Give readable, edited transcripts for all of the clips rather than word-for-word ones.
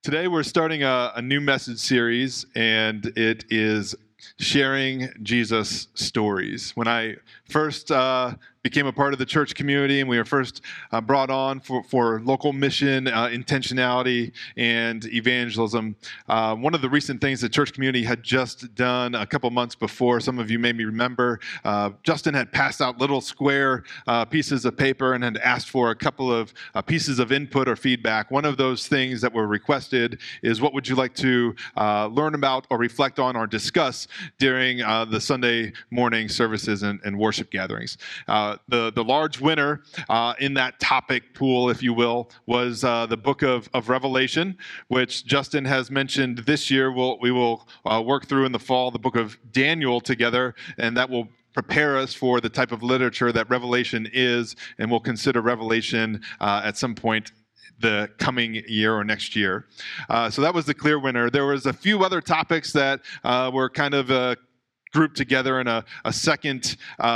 Today we're starting a new message series, and it is sharing Jesus stories. When I first became a part of the church community and we were first brought on for local mission, intentionality, and evangelism, one of the recent things the church community had just done a couple months before, some of you maybe remember, Justin had passed out little square pieces of paper and had asked for a couple of pieces of input or feedback. One of those things that were requested is, what would you like to learn about or reflect on or discuss during the Sunday morning services and worship gatherings? The large winner in that topic pool, if you will, was the book of Revelation, which Justin has mentioned this year. We will work through in the fall the book of Daniel together, and that will prepare us for the type of literature that Revelation is, and we'll consider Revelation at some point the coming year or next year. So that was the clear winner. There was a few other topics that were kind of grouped together in a second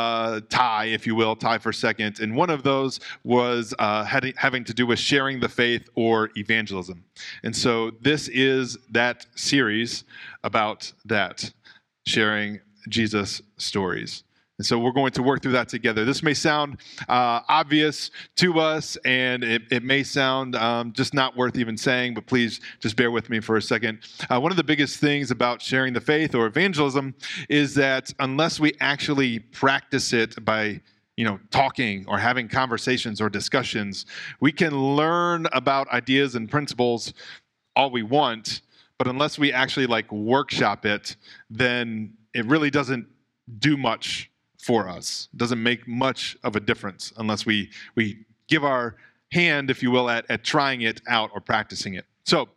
tie, if you will, tie for second. And one of those was having to do with sharing the faith or evangelism. And so this is that series about that, sharing Jesus stories. And so we're going to work through that together. This may sound obvious to us, and it may sound just not worth even saying, but please just bear with me for a second. One of the biggest things about sharing the faith or evangelism is that unless we actually practice it by talking or having conversations or discussions, we can learn about ideas and principles all we want, but unless we actually workshop it, then it really doesn't do much for us. It doesn't make much of a difference unless we give our hand, if you will, at trying it out or practicing it. So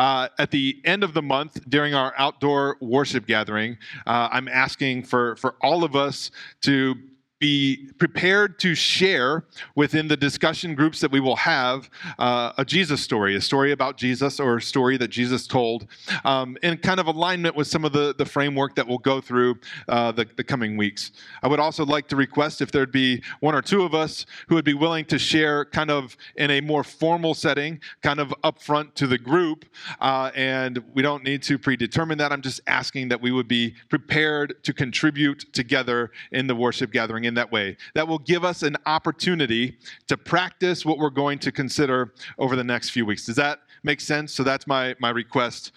at the end of the month, during our outdoor worship gathering, I'm asking for all of us to be prepared to share within the discussion groups that we will have a Jesus story, a story about Jesus or a story that Jesus told, in kind of alignment with some of the framework that we'll go through the coming weeks. I would also like to request if there'd be one or two of us who would be willing to share kind of in a more formal setting, kind of upfront to the group, and we don't need to predetermine that. I'm just asking that we would be prepared to contribute together in the worship gathering in that way. That will give us an opportunity to practice what we're going to consider over the next few weeks. Does that make sense? So that's my request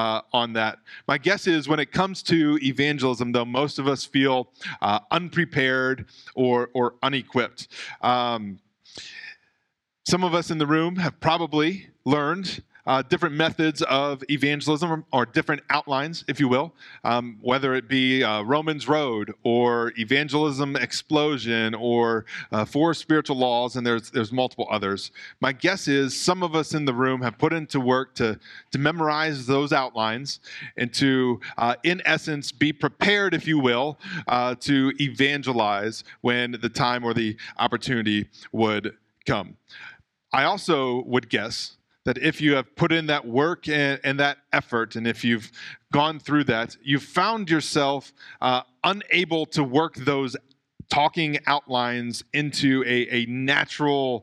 on that. My guess is when it comes to evangelism, though, most of us feel unprepared or unequipped. Some of us in the room have probably learned different methods of evangelism or different outlines, if you will, whether it be Romans Road or Evangelism Explosion or Four Spiritual Laws, and there's multiple others. My guess is some of us in the room have put into work to memorize those outlines and to, in essence, be prepared, if you will, to evangelize when the time or the opportunity would come. I also would guess that if you have put in that work and that effort, and if you've gone through that, you've found yourself unable to work those talking outlines into a natural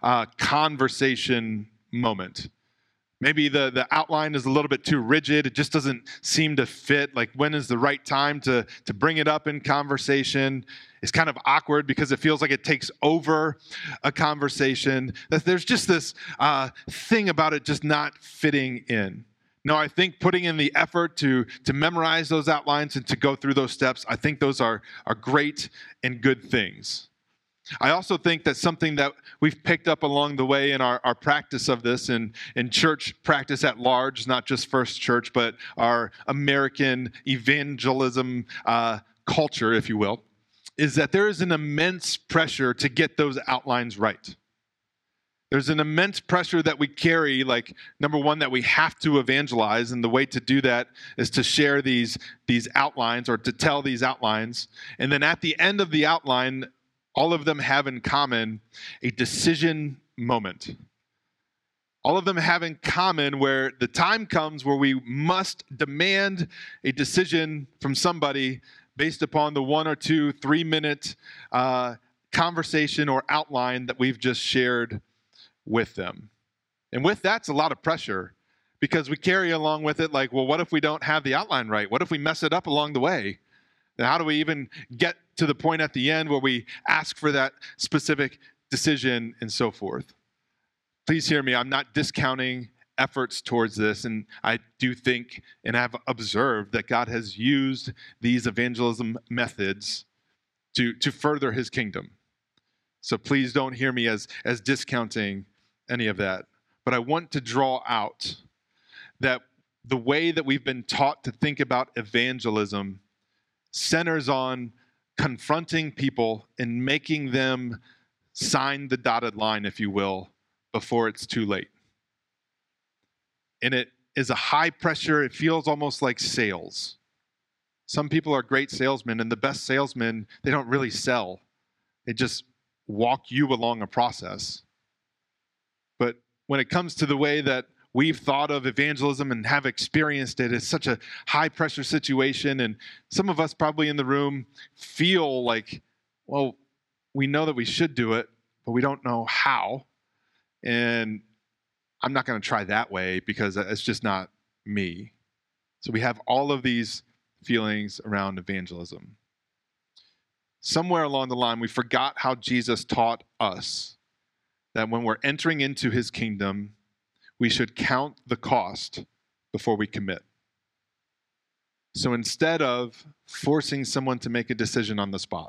conversation moment. Maybe the outline is a little bit too rigid. It just doesn't seem to fit. Like, when is the right time to bring it up in conversation? It's kind of awkward because it feels like it takes over a conversation. There's just this thing about it just not fitting in. No, I think putting in the effort to memorize those outlines and to go through those steps, I think those are great and good things. I also think that something that we've picked up along the way in our practice of this, in church practice at large, not just First Church, but our American evangelism culture, if you will, is that there is an immense pressure to get those outlines right. There's an immense pressure that we carry, number one, that we have to evangelize, and the way to do that is to share these outlines or to tell these outlines. And then at the end of the outline, all of them have in common a decision moment. All of them have in common where the time comes where we must demand a decision from somebody based upon the 1 or 2, 3 minute conversation or outline that we've just shared with them. And with that's a lot of pressure, because we carry along with it like, well, what if we don't have the outline right? What if we mess it up along the way? Then how do we even get to the point at the end where we ask for that specific decision and so forth? Please hear me. I'm not discounting efforts towards this, and I do think and have observed that God has used these evangelism methods to further his kingdom. So please don't hear me as discounting any of that. But I want to draw out that the way that we've been taught to think about evangelism centers on confronting people and making them sign the dotted line, if you will, before it's too late. And it is a high pressure, it feels almost like sales. Some people are great salesmen, and the best salesmen, they don't really sell. They just walk you along a process. But when it comes to the way that we've thought of evangelism and have experienced it, it's such a high pressure situation. And some of us probably in the room feel like, well, we know that we should do it, but we don't know how. And I'm not going to try that way because it's just not me. So we have all of these feelings around evangelism. Somewhere along the line, we forgot how Jesus taught us that when we're entering into his kingdom, we should count the cost before we commit. So instead of forcing someone to make a decision on the spot,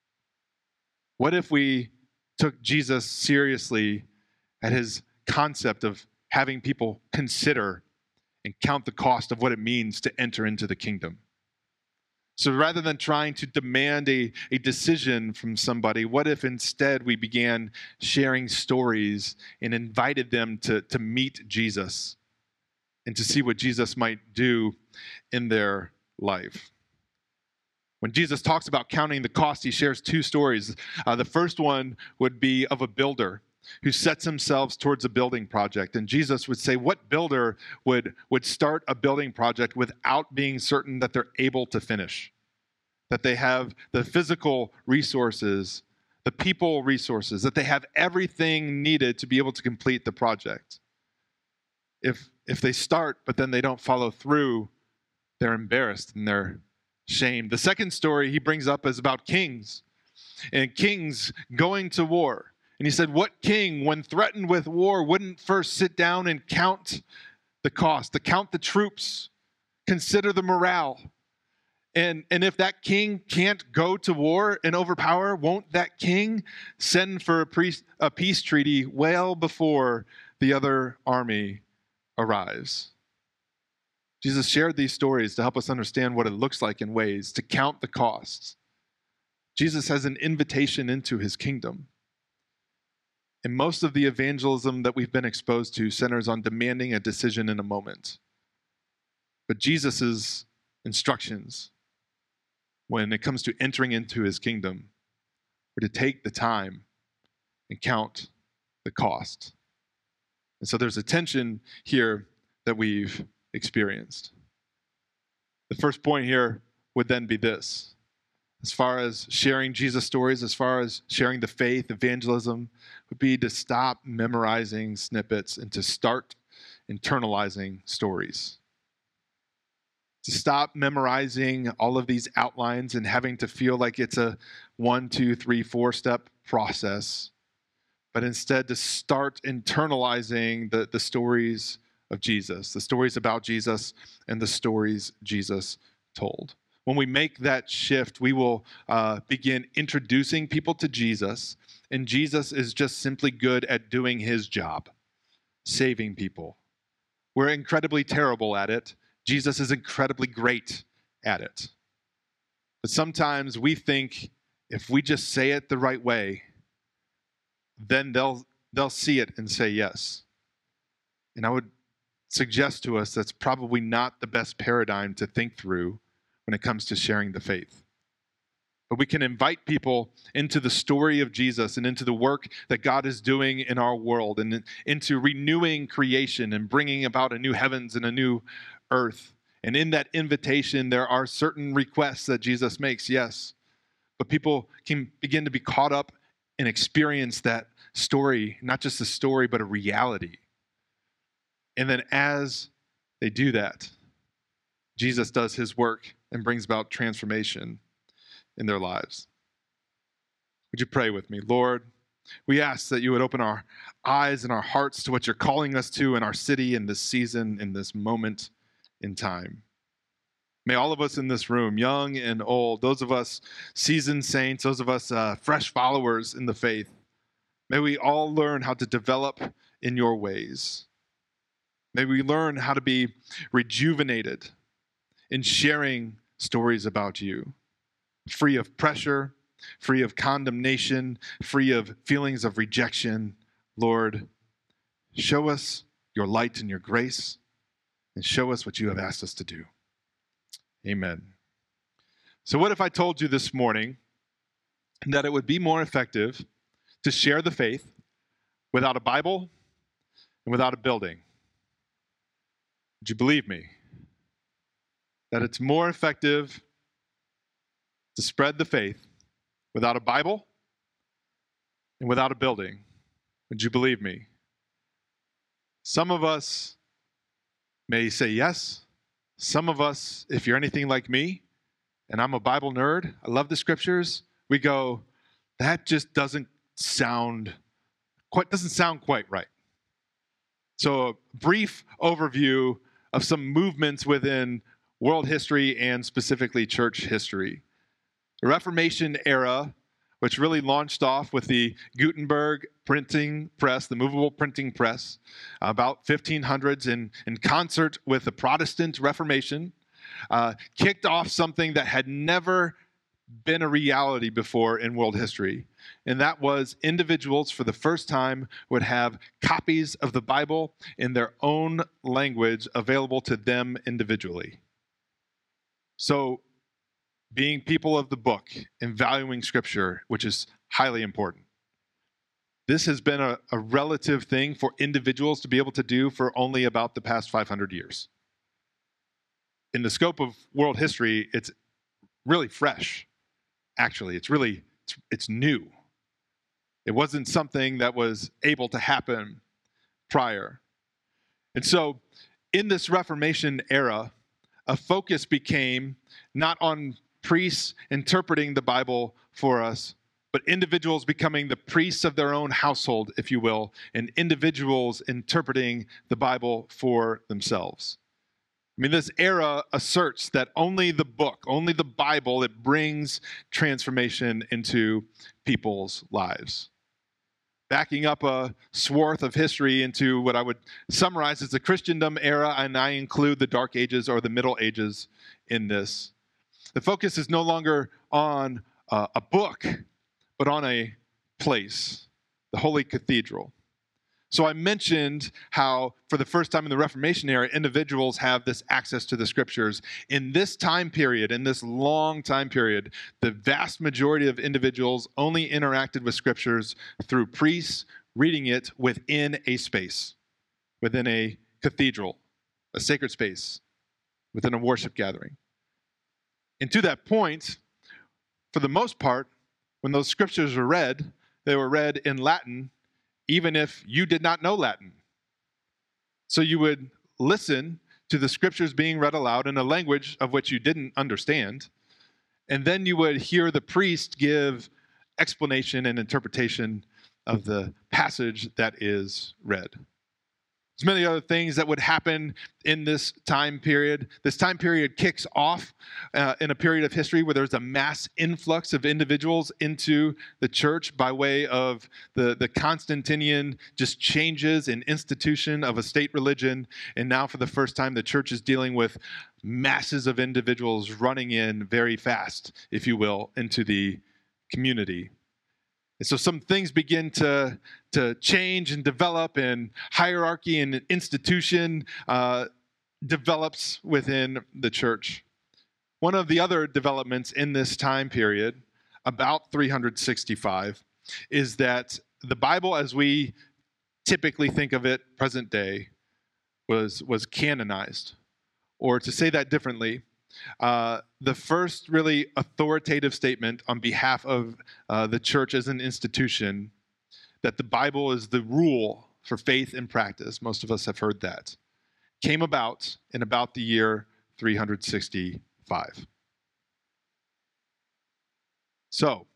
what if we took Jesus seriously at his concept of having people consider and count the cost of what it means to enter into the kingdom? So rather than trying to demand a decision from somebody, what if instead we began sharing stories and invited them to meet Jesus and to see what Jesus might do in their life? When Jesus talks about counting the cost, he shares two stories. The first one would be of a builder who sets themselves towards a building project. And Jesus would say, what builder would start a building project without being certain that they're able to finish, that they have the physical resources, the people resources, that they have everything needed to be able to complete the project? If they start, but then they don't follow through, they're embarrassed and they're shamed. The second story he brings up is about kings and kings going to war. And he said, what king, when threatened with war, wouldn't first sit down and count the cost, to count the troops, consider the morale? And if that king can't go to war and overpower, won't that king send for a peace treaty well before the other army arrives? Jesus shared these stories to help us understand what it looks like in ways to count the costs. Jesus has an invitation into his kingdom. And most of the evangelism that we've been exposed to centers on demanding a decision in a moment. But Jesus' instructions when it comes to entering into his kingdom are to take the time and count the cost. And so there's a tension here that we've experienced. The first point here would then be this. As far as sharing Jesus stories, as far as sharing the faith, evangelism, would be to stop memorizing snippets and to start internalizing stories. To stop memorizing all of these outlines and having to feel like it's a 1, 2, 3, 4-step process, but instead to start internalizing the stories of Jesus, the stories about Jesus and the stories Jesus told. When we make that shift, we will begin introducing people to Jesus, and Jesus is just simply good at doing his job, saving people. We're incredibly terrible at it. Jesus is incredibly great at it. But sometimes we think if we just say it the right way, then they'll see it and say yes. And I would suggest to us that's probably not the best paradigm to think through when it comes to sharing the faith. But we can invite people into the story of Jesus and into the work that God is doing in our world and into renewing creation and bringing about a new heavens and a new earth. And in that invitation, there are certain requests that Jesus makes, yes. But people can begin to be caught up and experience that story, not just a story, but a reality. And then as they do that, Jesus does his work and brings about transformation in their lives. Would you pray with me? Lord, we ask that you would open our eyes and our hearts to what you're calling us to in our city, in this season, in this moment in time. May all of us in this room, young and old, those of us seasoned saints, those of us fresh followers in the faith, may we all learn how to develop in your ways. May we learn how to be rejuvenated in sharing stories about you, free of pressure, free of condemnation, free of feelings of rejection. Lord, show us your light and your grace, and show us what you have asked us to do. Amen. So what if I told you this morning that it would be more effective to share the faith without a Bible and without a building? Would you believe me? That it's more effective to spread the faith without a Bible and without a building? Would you believe me? Some of us may say yes. Some of us, if you're anything like me, and I'm a Bible nerd, I love the scriptures, we go, that just doesn't sound quite right. So a brief overview of some movements within world history and specifically church history. The Reformation era, which really launched off with the Gutenberg printing press, the movable printing press, about 1500s in concert with the Protestant Reformation, kicked off something that had never been a reality before in world history. And that was individuals for the first time would have copies of the Bible in their own language available to them individually. So being people of the book and valuing Scripture, which is highly important. This has been a relative thing for individuals to be able to do for only about the past 500 years. In the scope of world history, it's really fresh. Actually, it's new. It wasn't something that was able to happen prior. And so in this Reformation era, a focus became not on priests interpreting the Bible for us, but individuals becoming the priests of their own household, if you will, and individuals interpreting the Bible for themselves. I mean, this era asserts that only the book, only the Bible, it brings transformation into people's lives. Backing up a swath of history into what I would summarize as the Christendom era, and I include the Dark Ages or the Middle Ages in this. The focus is no longer on a book, but on a place, the Holy Cathedral. So I mentioned how for the first time in the Reformation era, individuals have this access to the scriptures. In this time period, in this long time period, the vast majority of individuals only interacted with scriptures through priests reading it within a space, within a cathedral, a sacred space, within a worship gathering. And to that point, for the most part, when those scriptures were read, they were read in Latin, even if you did not know Latin. So you would listen to the scriptures being read aloud in a language of which you didn't understand, and then you would hear the priest give explanation and interpretation of the passage that is read. There's many other things that would happen in this time period. This time period kicks off in a period of history where there's a mass influx of individuals into the church by way of the Constantinian just changes in institution of a state religion. And now for the first time, the church is dealing with masses of individuals running in very fast, if you will, into the community. And so some things begin to change and develop, and hierarchy and institution develops within the church. One of the other developments in this time period, about 365, is that the Bible, as we typically think of it present day, was canonized. Or to say that differently, the first really authoritative statement on behalf of the church as an institution, that the Bible is the rule for faith and practice. Most of us have heard that. came about in about the year 365. So,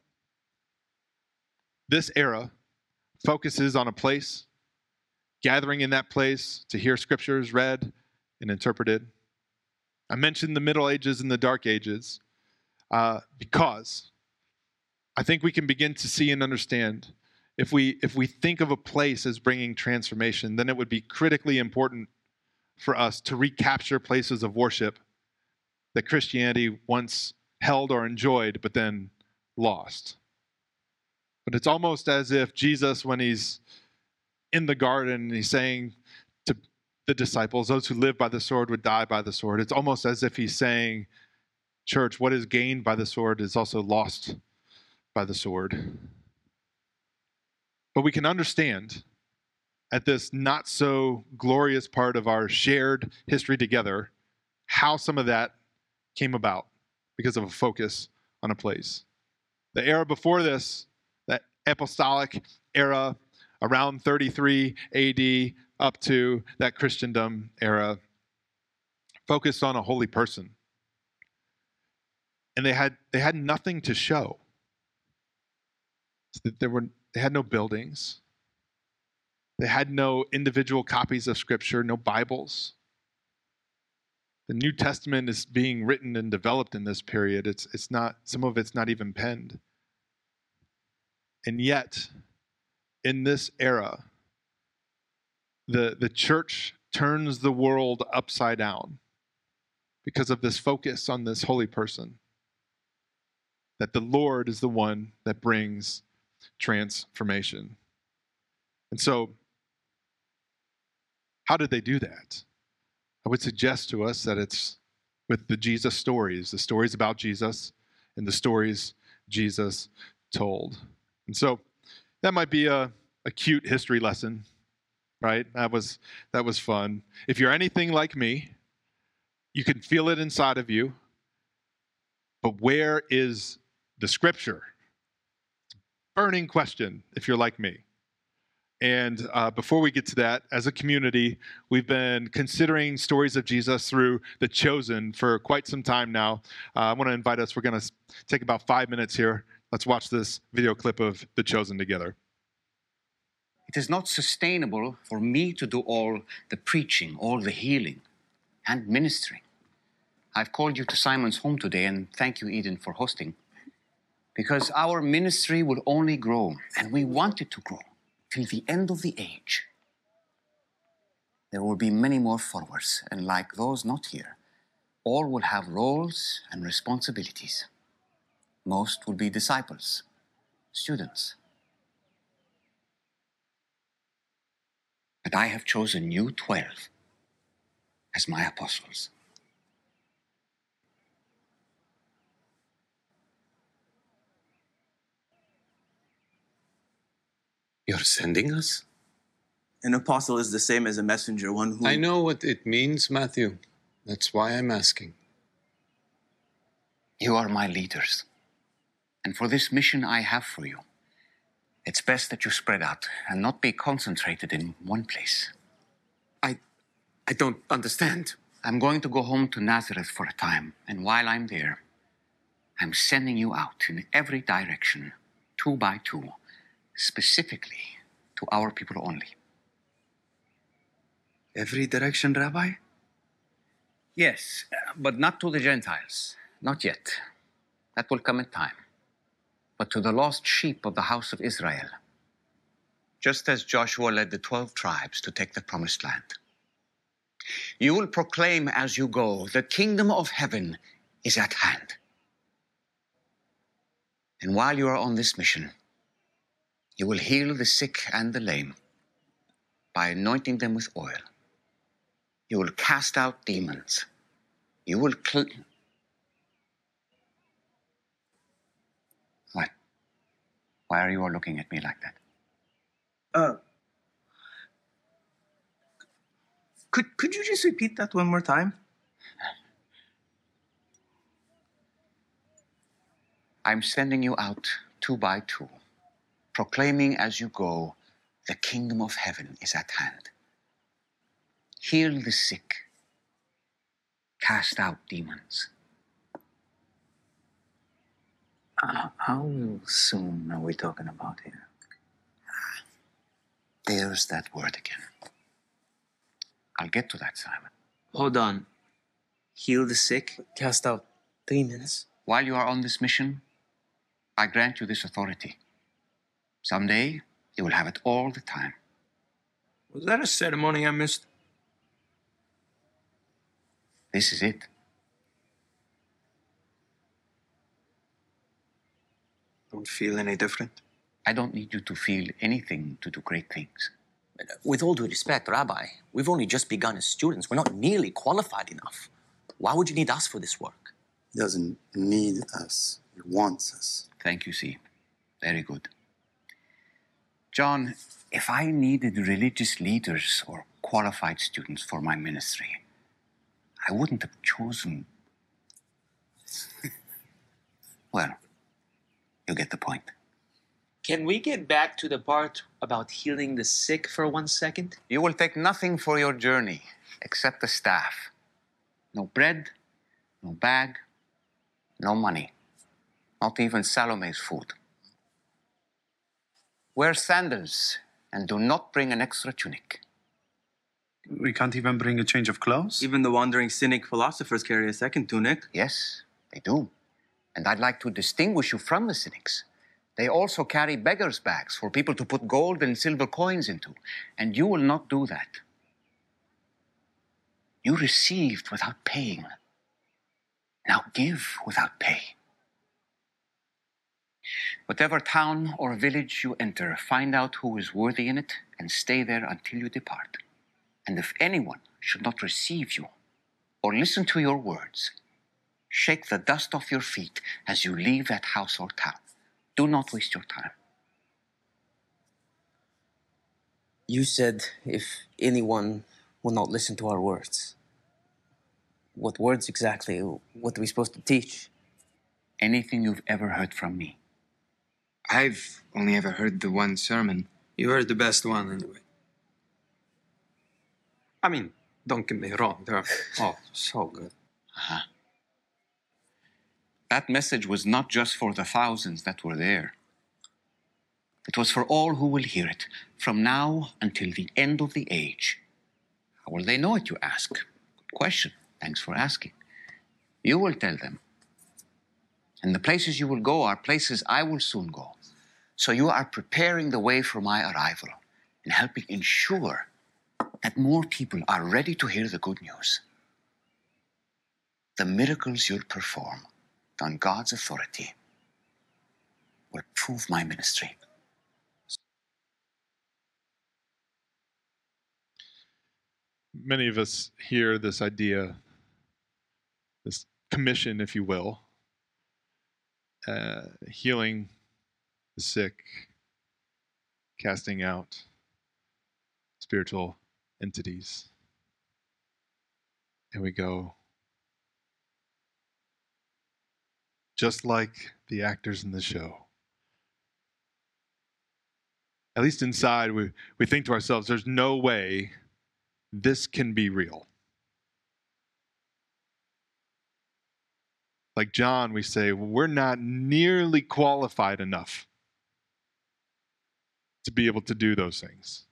this era focuses on a place, gathering in that place to hear scriptures read and interpreted. I mentioned the Middle Ages and the Dark Ages because I think we can begin to see and understand if we think of a place as bringing transformation, then it would be critically important for us to recapture places of worship that Christianity once held or enjoyed, but then lost. But it's almost as if Jesus, when he's in the garden, he's saying to the disciples, those who live by the sword would die by the sword. It's almost as if he's saying, church, what is gained by the sword is also lost by the sword. But we can understand at this not so glorious part of our shared history together how some of that came about because of a focus on a place. The era before this, that apostolic era around 33 AD up to that Christendom era, focused on a holy person. And they had nothing to show. They had no buildings. They had no individual copies of Scripture, no Bibles. The New Testament is being written and developed in this period. It's not, some of it's not even penned. And yet, in this era, the church turns the world upside down because of this focus on this holy person. That the Lord is the one that brings transformation. And so, how did they do that? I would suggest to us that it's with the Jesus stories, the stories about Jesus and the stories Jesus told. And so that might be a cute history lesson, right? That was fun. If you're anything like me, you can feel it inside of you. But where is the scripture? Burning question if you're like me. And before we get to that, as a community, we've been considering stories of Jesus through The Chosen for quite some time now. I want to invite us. We're going to take about 5 minutes here. Let's watch this video clip of The Chosen together. It is not sustainable for me to do all the preaching, all the healing, and ministering. I've called you to Simon's home today, and thank you, Eden, for hosting, because our ministry will only grow, and we want it to grow till the end of the age. There will be many more followers, and like those not here, all will have roles and responsibilities. Most will be disciples, students. But I have chosen you 12 as my apostles. You're sending us? An apostle is the same as a messenger, one who... I know what it means, Matthew. That's why I'm asking. You are my leaders. And for this mission I have for you, it's best that you spread out and not be concentrated in one place. I don't understand. I'm going to go home to Nazareth for a time, and while I'm there, I'm sending you out in every direction, 2 by 2, specifically to our people only. Every direction, Rabbi? Yes, but not to the Gentiles. Not yet. That will come in time. But to the lost sheep of the house of Israel, just as Joshua led the 12 tribes to take the promised land. You will proclaim as you go, the kingdom of heaven is at hand. And while you are on this mission, you will heal the sick and the lame by anointing them with oil. You will cast out demons. You will What? Why are you all looking at me like that? Could you just repeat that one more time? I'm sending you out 2 by 2, proclaiming as you go, the kingdom of heaven is at hand. heal the sick, cast out demons. How soon are we talking about here? There's that word again. I'll get to that, Simon. Hold on. Heal the sick, cast out demons. While you are on this mission, I grant you this authority. Someday, you will have it all the time. Was that a ceremony I missed? This is it. Don't feel any different. I don't need you to feel anything to do great things. With all due respect, Rabbi, we've only just begun as students. We're not nearly qualified enough. Why would you need us for this work? He doesn't need us. He wants us. Thank you, C. Very good. John, if I needed religious leaders or qualified students for my ministry, I wouldn't have chosen... Well, you get the point. Can we get back to the part about healing the sick for 1 second? You will take nothing for your journey except the staff. No bread, no bag, no money. Not even Salome's food. Wear sandals and do not bring an extra tunic. We can't even bring a change of clothes? Even the wandering cynic philosophers carry a second tunic. Yes, they do. And I'd like to distinguish you from the cynics. They also carry beggars' bags for people to put gold and silver coins into. And you will not do that. You received without paying. Now give without pay. Whatever town or village you enter, find out who is worthy in it and stay there until you depart. And if anyone should not receive you or listen to your words, shake the dust off your feet as you leave that house or town. Do not waste your time. You said if anyone will not listen to our words. What words exactly? What are we supposed to teach? Anything you've ever heard from me. I've only ever heard the one sermon. You heard the best one, anyway. I mean, don't get me wrong. They're all so good. Uh-huh. That message was not just for the thousands that were there. It was for all who will hear it, from now until the end of the age. How will they know it, you ask? Good question. Thanks for asking. You will tell them. And the places you will go are places I will soon go. So you are preparing the way for my arrival and helping ensure that more people are ready to hear the good news. The miracles you'll perform on God's authority will prove my ministry. Many of us hear this idea, this commission, if you will, healing the sick, casting out spiritual entities. And we go, just like the actors in the show. At least inside, we think to ourselves, there's no way this can be real. Like John, we say, well, we're not nearly qualified enough to be able to do those things.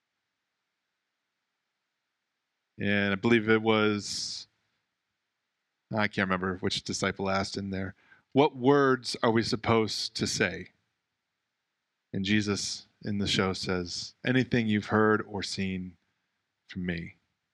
And I believe it was, I can't remember which disciple asked in there, what words are we supposed to say? And Jesus in the show says, anything you've heard or seen from me.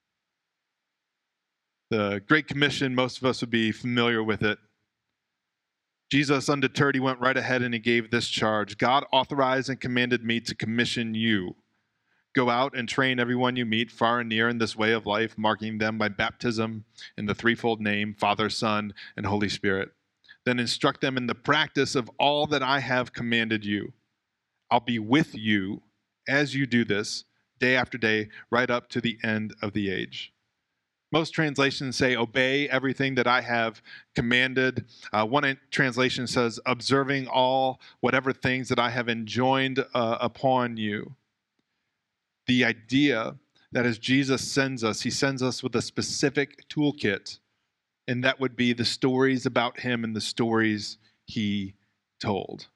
The Great Commission, most of us would be familiar with it. Jesus, undeterred, he went right ahead and he gave this charge. God authorized and commanded me to commission you. Go out and train everyone you meet far and near in this way of life, marking them by baptism in the threefold name, Father, Son, and Holy Spirit. Then instruct them in the practice of all that I have commanded you. I'll be with you as you do this, day after day, right up to the end of the age. Most translations say, obey everything that I have commanded. One translation says, observing all whatever things that I have enjoined upon you. The idea that as Jesus sends us, he sends us with a specific toolkit, and that would be the stories about him and the stories he told.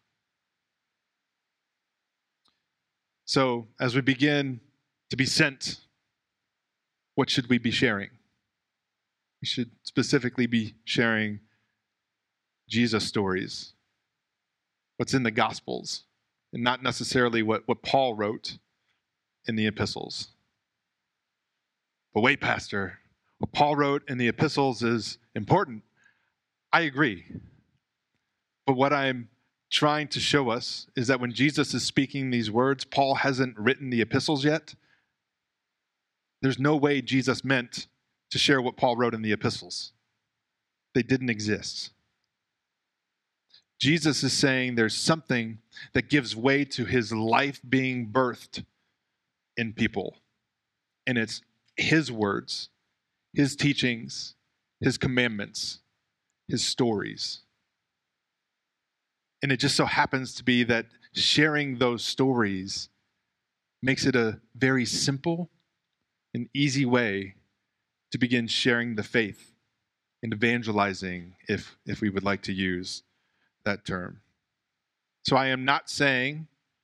So as we begin to be sent, what should we be sharing? We should specifically be sharing Jesus stories, what's in the Gospels, and not necessarily what Paul wrote in the epistles. But wait, Pastor, what Paul wrote in the epistles is important. I agree. But what I'm trying to show us is that when Jesus is speaking these words, Paul hasn't written the epistles yet. There's no way Jesus meant to share what Paul wrote in the epistles. They didn't exist. Jesus is saying there's something that gives way to his life being birthed in people. And it's his words, his teachings, his commandments, his stories. And it just so happens to be that sharing those stories makes it a very simple and easy way to begin sharing the faith and evangelizing, if we would like to use that term. So I am not saying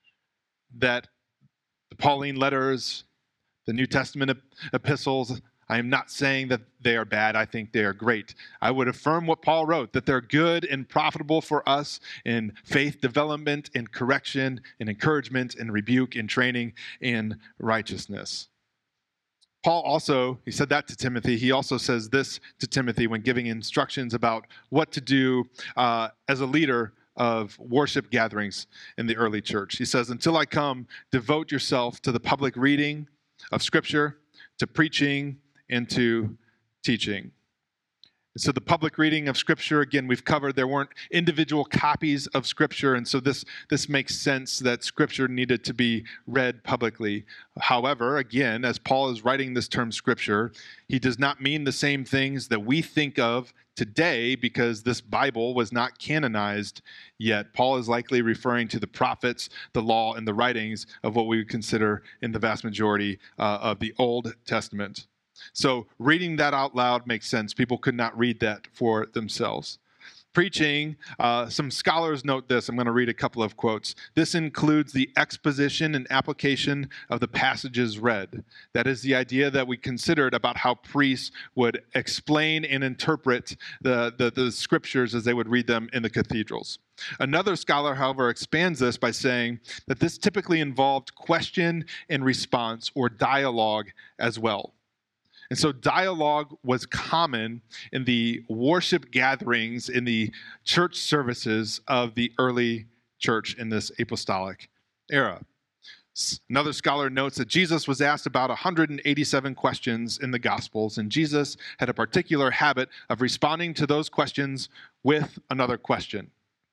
that the Pauline letters, the New Testament epistles, I am not saying that they are bad. I think they are great. I would affirm what Paul wrote, that they're good and profitable for us in faith development, in correction, in encouragement, in rebuke, in training, in righteousness. Paul also, he said that to Timothy. He also says this to Timothy when giving instructions about what to do as a leader of worship gatherings in the early church. He says, until I come, devote yourself to the public reading of Scripture, to preaching, and to teaching. And so the public reading of Scripture, again, we've covered there weren't individual copies of Scripture, and so this makes sense that Scripture needed to be read publicly. However, again, as Paul is writing this term Scripture, he does not mean the same things that we think of today because this Bible was not canonized yet. Paul is likely referring to the prophets, the law, and the writings of what we would consider in the vast majority of the Old Testament. So reading that out loud makes sense. People could not read that for themselves. Preaching, some scholars note this. I'm going to read a couple of quotes. This includes the exposition and application of the passages read. That is the idea that we considered about how priests would explain and interpret the scriptures as they would read them in the cathedrals. Another scholar, however, expands this by saying that this typically involved question and response or dialogue as well. And so dialogue was common in the worship gatherings, in the church services of the early church in this apostolic era. Another scholar notes that Jesus was asked about 187 questions in the Gospels, and Jesus had a particular habit of responding to those questions with another question.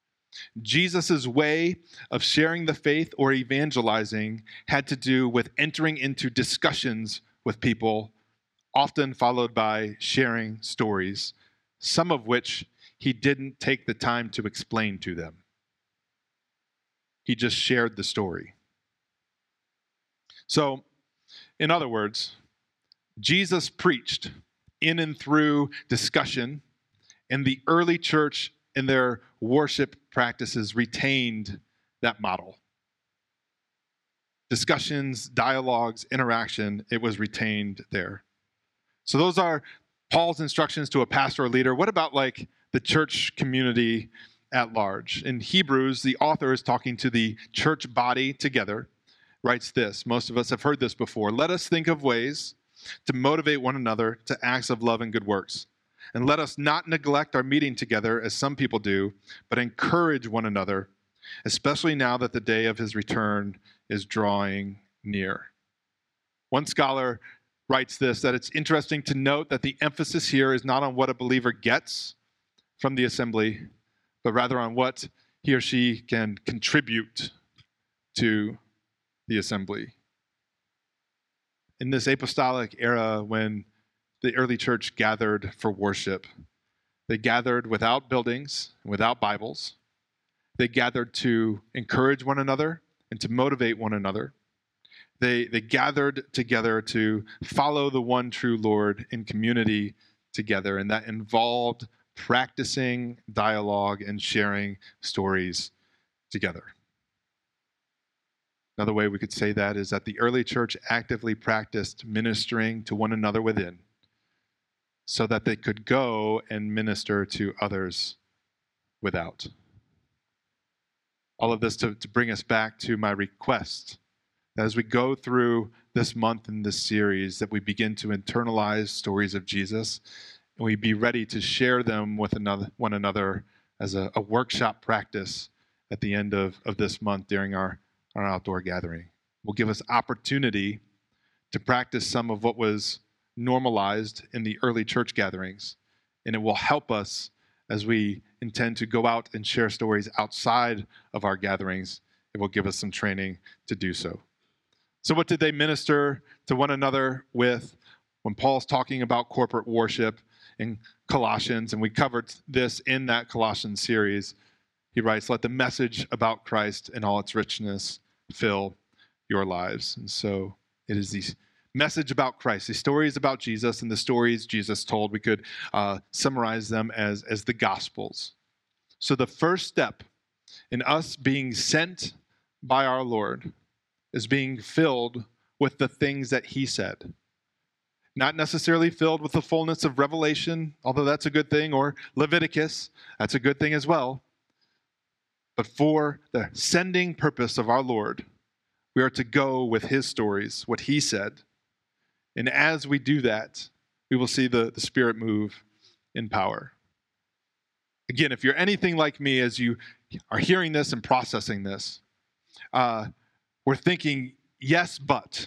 Jesus' way of sharing the faith or evangelizing had to do with entering into discussions with people, often followed by sharing stories, some of which he didn't take the time to explain to them. He just shared the story. So, in other words, Jesus preached in and through discussion, and the early church in their worship practices retained that model. Discussions, dialogues, interaction, it was retained there. So those are Paul's instructions to a pastor or leader. What about like the church community at large? In Hebrews, the author is talking to the church body together, writes this. Most of us have heard this before. Let us think of ways to motivate one another to acts of love and good works. And let us not neglect our meeting together as some people do, but encourage one another, especially now that the day of his return is drawing near. One scholar writes this, that it's interesting to note that the emphasis here is not on what a believer gets from the assembly, but rather on what he or she can contribute to the assembly. In this apostolic era, when the early church gathered for worship, they gathered without buildings, without Bibles. They gathered to encourage one another and to motivate one another. They gathered together to follow the one true Lord in community together, and that involved practicing dialogue and sharing stories together. Another way we could say that is that the early church actively practiced ministering to one another within so that they could go and minister to others without. All of this to bring us back to my request that as we go through this month in this series, that we begin to internalize stories of Jesus and we be ready to share them with one another as a workshop practice at the end of this month during our outdoor gathering. Will give us opportunity to practice some of what was normalized in the early church gatherings, and it will help us as we intend to go out and share stories outside of our gatherings. It will give us some training to do so. So what did they minister to one another with when Paul's talking about corporate worship in Colossians, and we covered this in that Colossians series? He writes, "Let the message about Christ and all its richness fill your lives." And so it is the message about Christ, the stories about Jesus and the stories Jesus told. We could summarize them as the Gospels. So the first step in us being sent by our Lord is being filled with the things that he said. Not necessarily filled with the fullness of Revelation, although that's a good thing, or Leviticus, that's a good thing as well. But for the sending purpose of our Lord, we are to go with his stories, what he said. And as we do that, we will see the Spirit move in power. Again, if you're anything like me as you are hearing this and processing this, we're thinking, yes, but.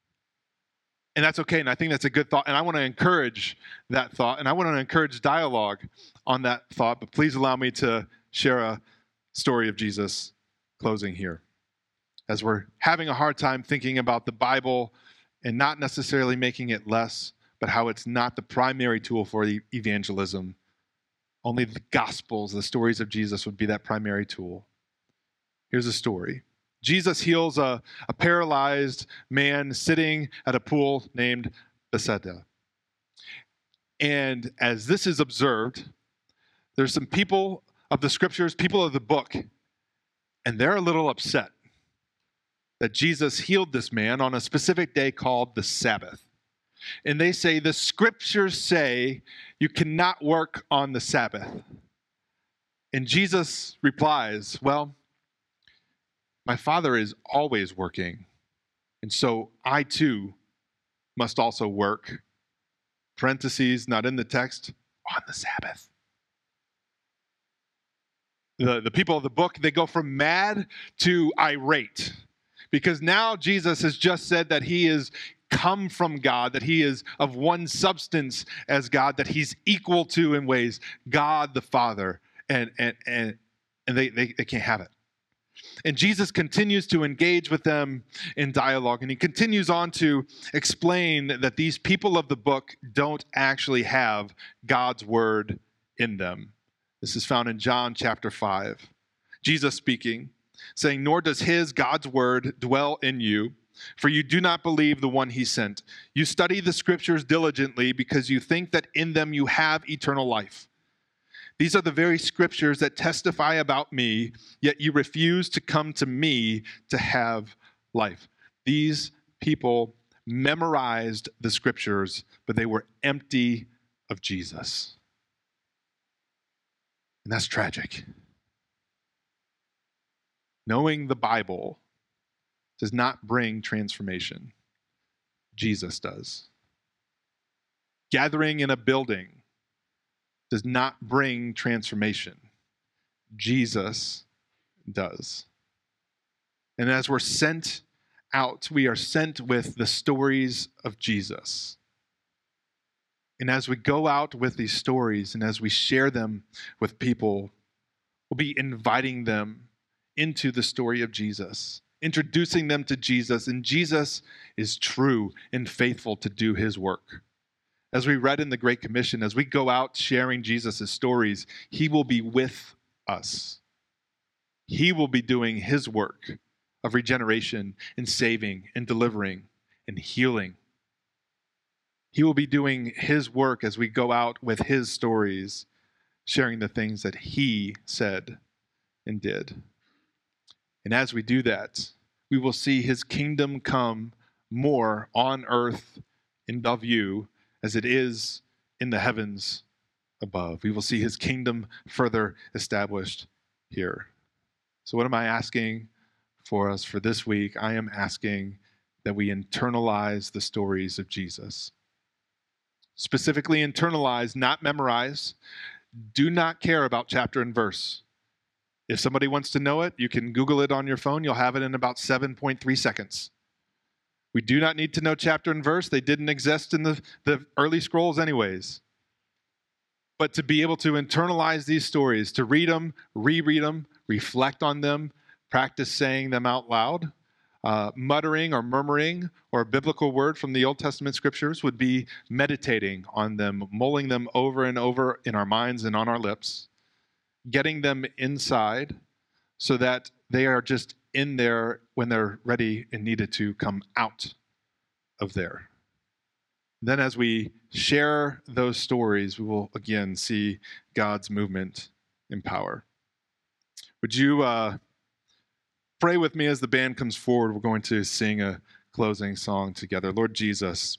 And that's okay, and I think that's a good thought, and I want to encourage that thought, and I want to encourage dialogue on that thought, but please allow me to share a story of Jesus closing here. As we're having a hard time thinking about the Bible and not necessarily making it less, but how it's not the primary tool for evangelism. Only the Gospels, the stories of Jesus, would be that primary tool. Here's a story. Jesus heals a paralyzed man sitting at a pool named Bethesda. And as this is observed, there's some people of the scriptures, people of the book, and they're a little upset that Jesus healed this man on a specific day called the Sabbath. And they say, the scriptures say you cannot work on the Sabbath. And Jesus replies, well, my Father is always working, and so I too must also work. Parentheses, not in the text, on the Sabbath. The people of the book, they go from mad to irate, because now Jesus has just said that he is come from God, that he is of one substance as God, that he's equal to in ways God the Father, and they can't have it. And Jesus continues to engage with them in dialogue, and he continues on to explain that these people of the book don't actually have God's word in them. This is found in John chapter 5. Jesus speaking, saying, "Nor does his, God's word, dwell in you, for you do not believe the one he sent. You study the scriptures diligently because you think that in them you have eternal life. These are the very scriptures that testify about me, yet you refuse to come to me to have life." These people memorized the scriptures, but they were empty of Jesus. And that's tragic. Knowing the Bible does not bring transformation. Jesus does. Gathering in a building does not bring transformation. Jesus does. And as we're sent out, we are sent with the stories of Jesus. And as we go out with these stories and as we share them with people, we'll be inviting them into the story of Jesus, introducing them to Jesus, and Jesus is true and faithful to do his work. As we read in the Great Commission, as we go out sharing Jesus' stories, he will be with us. He will be doing his work of regeneration and saving and delivering and healing. He will be doing his work as we go out with his stories, sharing the things that he said and did. And as we do that, we will see his kingdom come more on earth and of you as it is in the heavens above. We will see his kingdom further established here. So what am I asking for us for this week? I am asking that we internalize the stories of Jesus. Specifically internalize, not memorize. Do not care about chapter and verse. If somebody wants to know it, you can Google it on your phone. You'll have it in about 7.3 seconds. We do not need to know chapter and verse. They didn't exist in the early scrolls anyways. But to be able to internalize these stories, to read them, reread them, reflect on them, practice saying them out loud, muttering or murmuring, or a biblical word from the Old Testament scriptures would be meditating on them, mulling them over and over in our minds and on our lips, getting them inside so that they are just in there when they're ready and needed to come out of there. Then as we share those stories, we will again see God's movement in power. Would you pray with me as the band comes forward? We're going to sing a closing song together. Lord Jesus,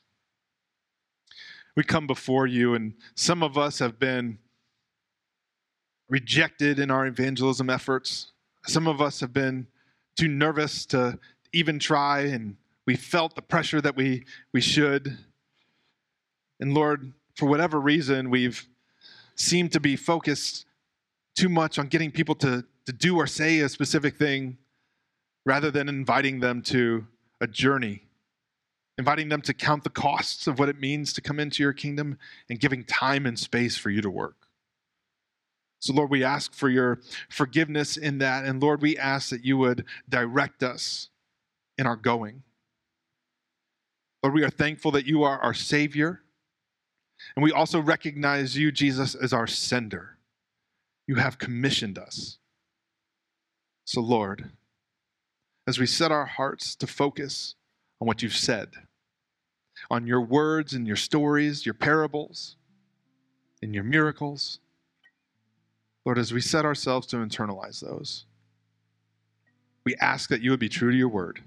we come before you, and some of us have been rejected in our evangelism efforts. Some of us have been too nervous to even try, and we felt the pressure that we should. And Lord, for whatever reason, we've seemed to be focused too much on getting people to do or say a specific thing rather than inviting them to a journey, inviting them to count the costs of what it means to come into your kingdom and giving time and space for you to work. So Lord, we ask for your forgiveness in that. And Lord, we ask that you would direct us in our going. Lord, we are thankful that you are our Savior. And we also recognize you, Jesus, as our sender. You have commissioned us. So Lord, as we set our hearts to focus on what you've said, on your words and your stories, your parables, and your miracles, Lord, as we set ourselves to internalize those, we ask that you would be true to your word,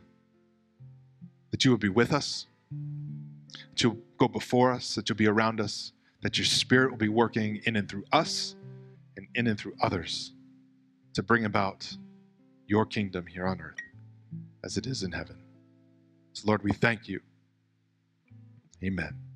that you would be with us, that you'll go before us, that you'll be around us, that your Spirit will be working in and through us and in and through others to bring about your kingdom here on earth as it is in heaven. So Lord, we thank you. Amen.